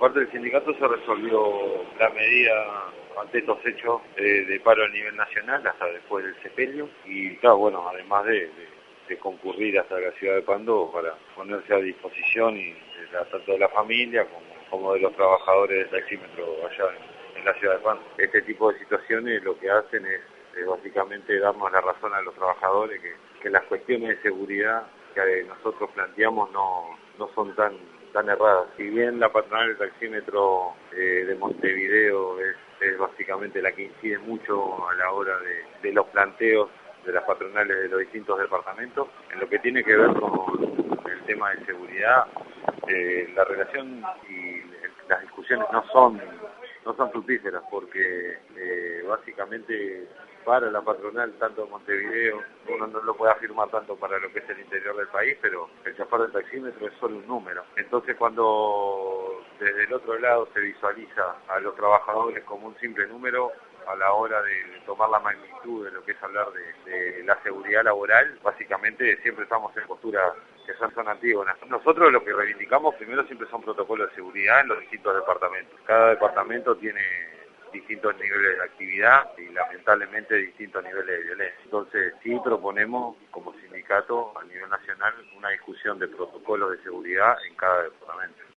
parte del sindicato se resolvió la medida ante estos hechos de paro a nivel nacional hasta después del sepelio y claro, bueno, además de concurrir hasta la ciudad de Pando para ponerse a disposición tanto de la familia como de los trabajadores del taxímetro allá en la ciudad de Pando. Este tipo de situaciones lo que hacen es básicamente darnos la razón a los trabajadores que las cuestiones de seguridad que nosotros planteamos no son tan erradas. Si bien la patronal del taxímetro de Montevideo es básicamente la que incide mucho a la hora de los planteos de las patronales de los distintos departamentos, en lo que tiene que ver con el tema de seguridad, la relación y las discusiones no son fructíferas porque básicamente para la patronal, tanto en Montevideo, uno no lo puede afirmar tanto para lo que es el interior del país, pero el chofer del taxímetro es solo un número. Entonces cuando desde el otro lado se visualiza a los trabajadores como un simple número, a la hora de tomar la magnitud de lo que es hablar de la seguridad laboral, básicamente siempre estamos en posturas que son antígonas. Nosotros lo que reivindicamos primero siempre son protocolos de seguridad en los distintos departamentos. Cada departamento tiene distintos niveles de actividad y lamentablemente distintos niveles de violencia. Entonces sí proponemos como sindicato a nivel nacional una discusión de protocolos de seguridad en cada departamento.